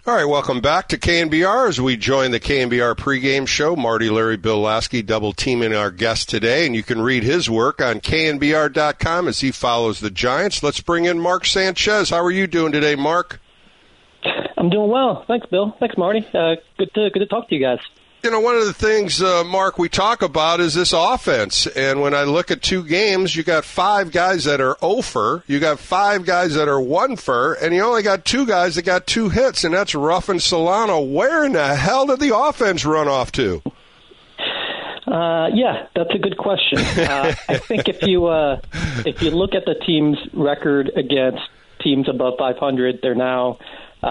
All right, welcome back to KNBR as we join the KNBR pregame show. Marty, Larry, Bill Lasky double teaming our guest today, and you can read his work on KNBR.com as he follows the Giants. Let's bring in Mark Sanchez. How are you doing today, Mark? I'm doing well. Thanks, Bill. Thanks, Marty. Good to talk to you guys. You know, one of the things, Mark, we talk about is this offense. And when I look at 2 games, you got 5 guys that are 0 for, you got 5 guys that are 1 for, and you only got 2 guys that got 2 hits, and that's Ruff and Solano. Where in the hell did the offense run off to? Yeah, that's a good question. I think if you look at the team's record against teams above 500, they're now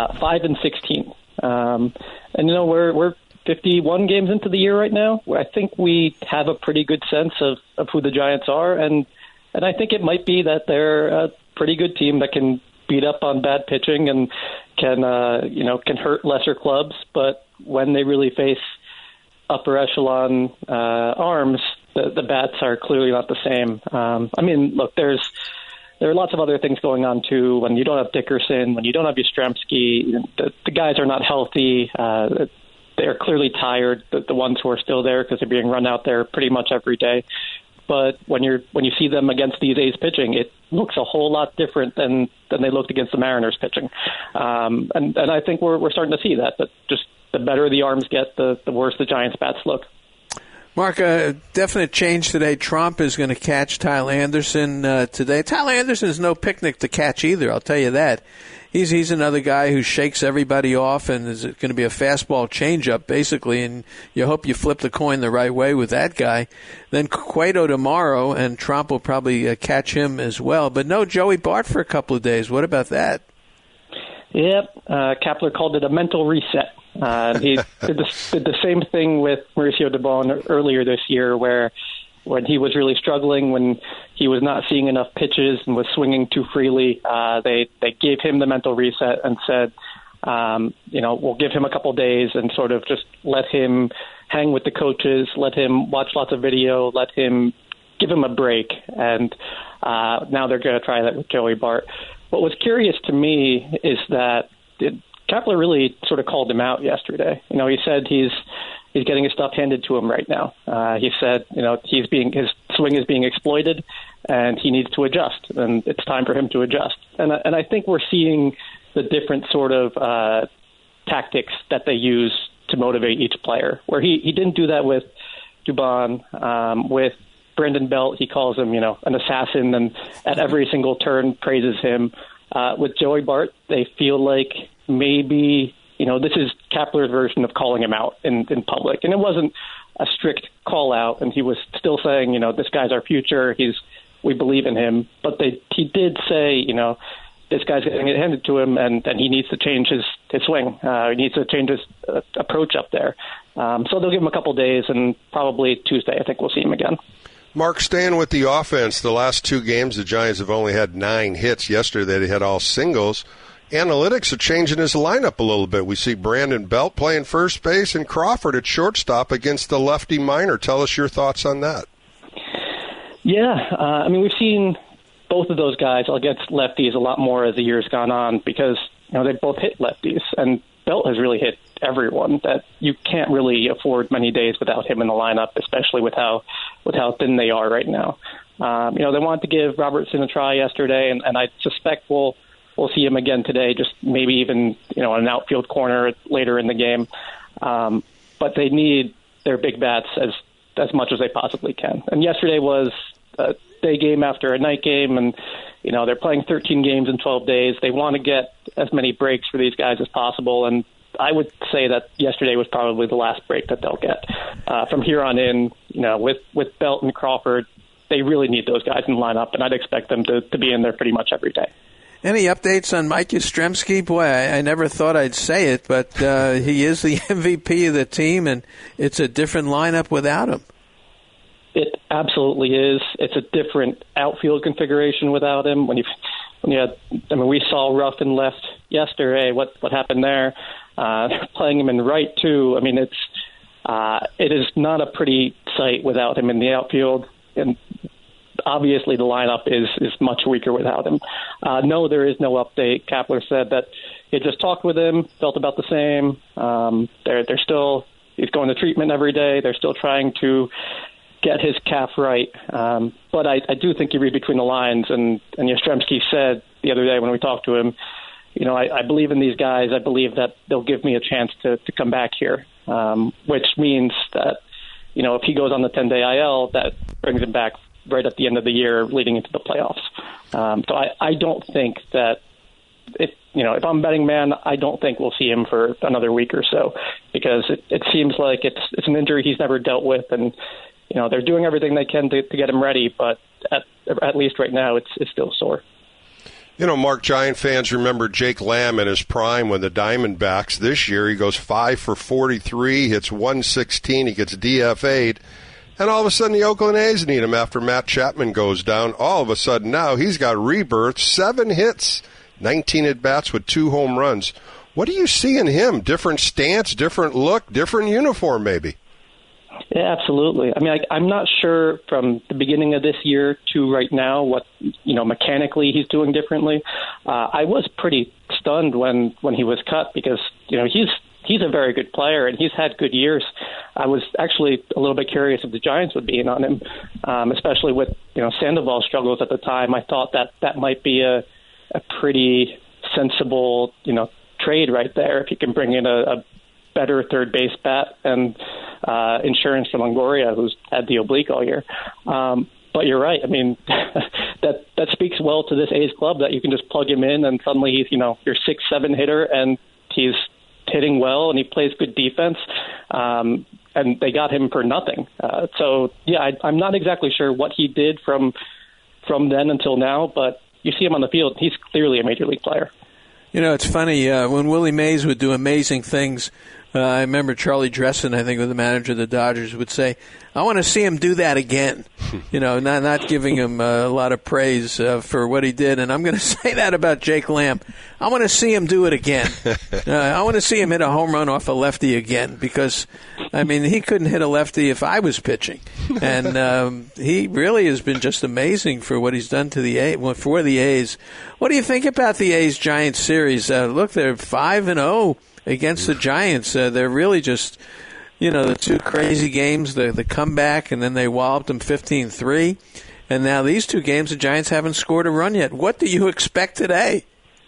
5-16, and we're 51 games into the year right now. I think we have a pretty good sense of who the Giants are, and I think it might be that they're a pretty good team that can beat up on bad pitching and can hurt lesser clubs. But when they really face upper echelon arms, the bats are clearly not the same. Look, there are lots of other things going on too. When you don't have Dickerson, when you don't have Yastrzemski, the guys are not healthy. They're clearly tired, the ones who are still there, because they're being run out there pretty much every day. But when you see them against these A's pitching, it looks a whole lot different than they looked against the Mariners pitching. And I think we're starting to see that just the better the arms get, the worse the Giants' bats look. Mark, a definite change today. Trump is going to catch Tyler Anderson today. Tyler Anderson is no picnic to catch either, I'll tell you that. He's another guy who shakes everybody off and is going to be a fastball changeup, basically, and you hope you flip the coin the right way with that guy. Then Cueto tomorrow, and Trump will probably catch him as well. But no Joey Bart for a couple of days. What about that? Yep. Kapler called it a mental reset. He did the same thing with Mauricio Dubon earlier this year, where when he was really struggling, when he was not seeing enough pitches and was swinging too freely, they gave him the mental reset and said, we'll give him a couple days and sort of just let him hang with the coaches, let him watch lots of video, give him a break. And now they're going to try that with Joey Bart. What was curious to me is that Kapler really sort of called him out yesterday. He said he's getting his stuff handed to him right now. He said, his swing is being exploited, and he needs to adjust, and it's time for him to adjust. And I think we're seeing the different sort of tactics that they use to motivate each player. Where he didn't do that with Dubon, with Brandon Belt, he calls him, an assassin, and at every single turn praises him. With Joey Bart, they feel like maybe this is Kapler's version of calling him out in public. And it wasn't a strict call out, and he was still saying, this guy's our future. We believe in him. But he did say, this guy's getting it handed to him, and he needs to change his swing. He needs to change his approach up there. So they'll give him a couple days, and probably Tuesday I think we'll see him again. Mark, staying with the offense, the last 2 games the Giants have only had 9 hits. Yesterday they had all singles. Analytics are changing his lineup a little bit. We see Brandon Belt playing first base and Crawford at shortstop against the lefty Minor. Tell us your thoughts on that. Yeah, we've seen both of those guys against lefties a lot more as the year's gone on because they both hit lefties, and Belt has really hit everyone. That you can't really afford many days without him in the lineup, especially with how thin they are right now. They wanted to give Robertson a try yesterday, and I suspect we'll see him again today, just maybe even on an outfield corner later in the game. But they need their big bats as much as they possibly can. And yesterday was a day game after a night game, and they're playing 13 games in 12 days. They want to get as many breaks for these guys as possible, and I would say that yesterday was probably the last break that they'll get. From here on in, with Belt and Crawford, they really need those guys in the lineup, and I'd expect them to be in there pretty much every day. Any updates on Mike Yastrzemski? Boy, I never thought I'd say it, but he is the MVP of the team, and it's a different lineup without him. It absolutely is. It's a different outfield configuration without him. We saw Ruff in left yesterday. What happened there? Playing him in right too. It is not a pretty sight without him in the outfield. And obviously the lineup is much weaker without him. No, there is no update. Kapler said that he just talked with him, felt about the same. They're still, he's going to treatment every day. They're still trying to get his calf right. But I do think you read between the lines, and Yastrzemski said the other day when we talked to him, I believe in these guys. I believe that they'll give me a chance to come back here, which means that, if he goes on the 10-day IL, that brings him back right at the end of the year leading into the playoffs. So I don't think that if I'm betting man, I don't think we'll see him for another week or so, because it seems like it's an injury he's never dealt with, and they're doing everything they can to get him ready, but at least right now it's still sore. Mark, Giant fans remember Jake Lamb in his prime when the Diamondbacks. This year he goes 5 for 43, hits 116, he gets DFA'd, and all of a sudden the Oakland A's need him after Matt Chapman goes down. All of a sudden now he's got rebirth, 7 hits, 19 at-bats with 2 home runs. What do you see in him? Different stance, different look, different uniform maybe? Yeah, absolutely. I mean, I'm not sure from the beginning of this year to right now what, mechanically he's doing differently. I was pretty stunned when he was cut because, he's a very good player and he's had good years. I was actually a little bit curious if the Giants would be in on him, especially with, Sandoval's struggles at the time. I thought that might be a pretty sensible, trade right there if you can bring in a better third base bat and insurance from Longoria, who's had the oblique all year. But you're right. I mean, that speaks well to this A's club that you can just plug him in and suddenly he's, your 6-7 hitter and he's hitting well and he plays good defense. And they got him for nothing. So, yeah, I'm not exactly sure what he did from then until now, but you see him on the field, he's clearly a major league player. It's funny, when Willie Mays would do amazing things, I remember Charlie Dressen, I think, was the manager of the Dodgers, would say, I want to see him do that again. Not giving him a lot of praise for what he did. And I'm going to say that about Jake Lamb. I want to see him do it again. I want to see him hit a home run off a lefty again because, he couldn't hit a lefty if I was pitching. And he really has been just amazing for what he's done to for the A's. What do you think about the A's-Giants series? Look, they're 5-0. Against the Giants. They're really just, the 2 crazy games, the comeback, and then they walloped them 15-3. And now these 2 games, the Giants haven't scored a run yet. What do you expect today?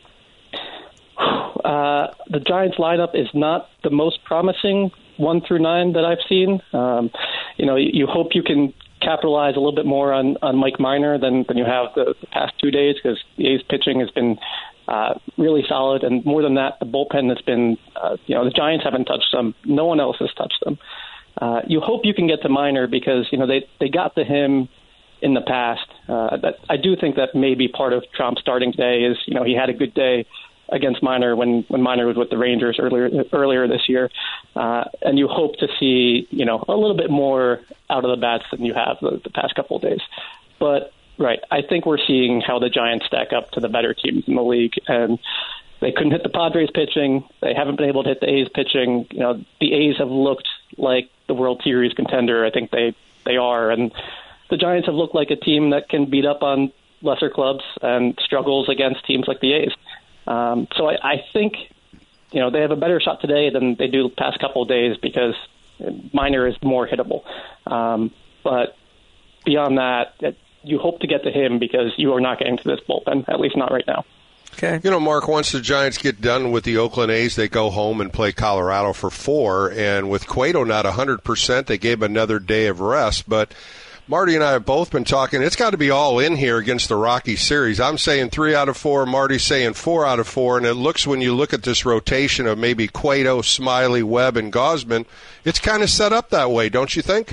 The Giants lineup is not the most promising 1 through 9 that I've seen. You hope you can capitalize a little bit more on Mike Minor than you have the past 2 days because the A's pitching has been really solid, and more than that, the bullpen has been, the Giants haven't touched them. No one else has touched them. You hope you can get to Minor because, they got to him in the past. I do think that maybe part of Trump's starting today is, he had a good day against Minor when Minor was with the Rangers earlier this year. And you hope to see, a little bit more out of the bats than you have the past couple of days. But right. I think we're seeing how the Giants stack up to the better teams in the league, and they couldn't hit the Padres pitching. They haven't been able to hit the A's pitching. The A's have looked like the World Series contender. I think they are, and the Giants have looked like a team that can beat up on lesser clubs and struggles against teams like the A's. So I think, they have a better shot today than they do the past couple of days because Minor is more hittable. But beyond that, you hope to get to him because you are not getting to this bullpen, at least not right now. Okay. Mark, once the Giants get done with the Oakland A's, they go home and play Colorado for 4. And with Cueto not 100%, they gave him another day of rest. But Marty and I have both been talking. It's got to be all in here against the Rocky series. I'm saying 3 out of 4. Marty's saying 4 out of 4. And it looks, when you look at this rotation of maybe Cueto, Smiley, Webb, and Gausman, it's kind of set up that way, don't you think?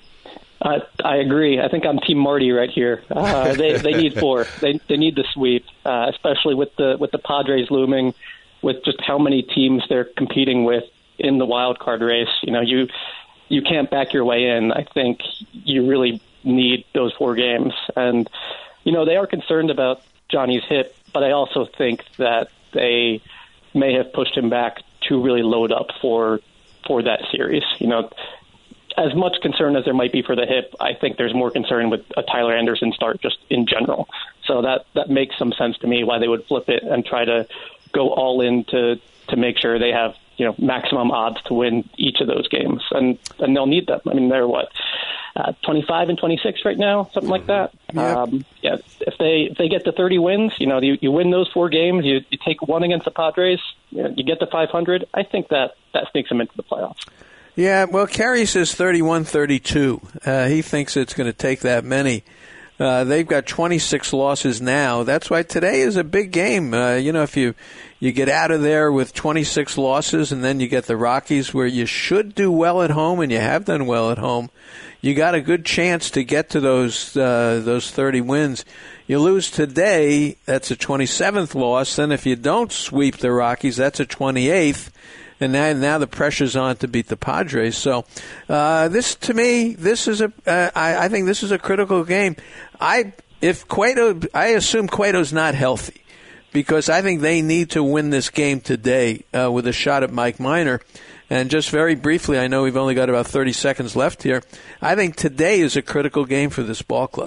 I agree. I think I'm Team Marty right here. They need 4. They need the sweep, especially with the Padres looming, with just how many teams they're competing with in the wild card race. You can't back your way in. I think you really need those 4 games, and they are concerned about Johnny's hip, but I also think that they may have pushed him back to really load up for that series. as much concern as there might be for the hip, I think there's more concern with a Tyler Anderson start just in general. So that makes some sense to me why they would flip it and try to go all in to make sure they have maximum odds to win each of those games, and they'll need them. I mean, they're 25 and 26 right now, something like that. Yeah. If they get to 30 wins, you win those 4 games, you take one against the Padres, you get to 500. I think that sneaks them into the playoffs. Yeah, well, Kerry says 31-32. He thinks it's going to take that many. They've got 26 losses now. That's why today is a big game. If you get out of there with 26 losses and then you get the Rockies where you should do well at home and you have done well at home, you got a good chance to get to those 30 wins. You lose today, that's a 27th loss. Then if you don't sweep the Rockies, that's a 28th. And now the pressure's on to beat the Padres. So this, to me, I think this is a critical game. I assume Cueto's not healthy because I think they need to win this game today with a shot at Mike Minor. And just very briefly, I know we've only got about 30 seconds left here. I think today is a critical game for this ball club.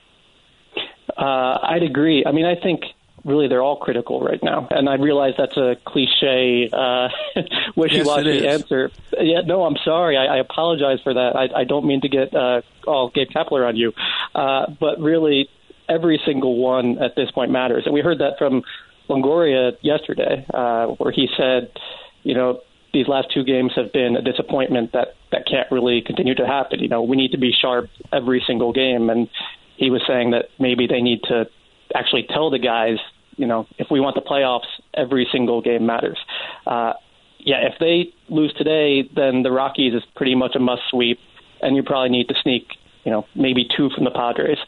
I'd agree. I mean, I think really they're all critical right now. And I realize that's a cliche, wishy-washy answer. Yeah, no, I'm sorry. I apologize for that. I don't mean to get all Gabe Kapler on you. But really, every single one at this point matters. And we heard that from Longoria yesterday, where he said, these last 2 games have been a disappointment that can't really continue to happen. We need to be sharp every single game. And he was saying that maybe they need to actually tell the guys, if we want the playoffs, every single game matters. If they lose today, then the Rockies is pretty much a must sweep, and you probably need to sneak, maybe 2 from the Padres.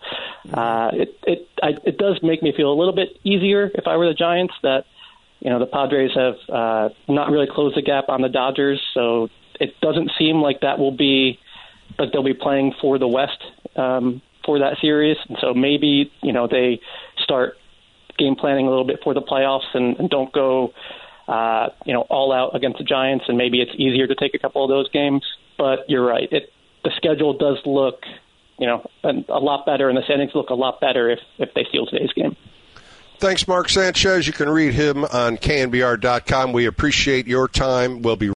It does make me feel a little bit easier if I were the Giants that, the Padres have not really closed the gap on the Dodgers, so it doesn't seem like they'll be playing for the West for that series, and so maybe they start game planning a little bit for the playoffs and don't go all out against the Giants, and maybe it's easier to take a couple of those games. But you're right, the schedule does look a lot better, and the standings look a lot better if they steal today's game. Thanks, Mark Sanchez. You can read him on KNBR.com. We appreciate your time. We'll be